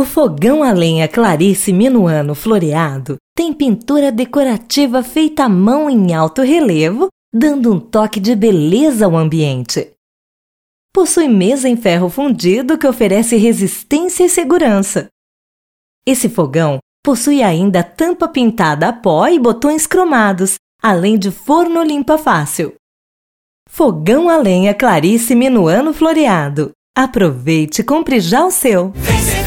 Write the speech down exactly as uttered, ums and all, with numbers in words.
O fogão a lenha Clarice Minuano Floreado tem pintura decorativa feita à mão em alto relevo, dando um toque de beleza ao ambiente. Possui mesa em ferro fundido que oferece resistência e segurança. Esse fogão possui ainda tampa pintada a pó e botões cromados, além de forno limpa fácil. Fogão a lenha Clarice Minuano Floreado. Aproveite e compre já o seu!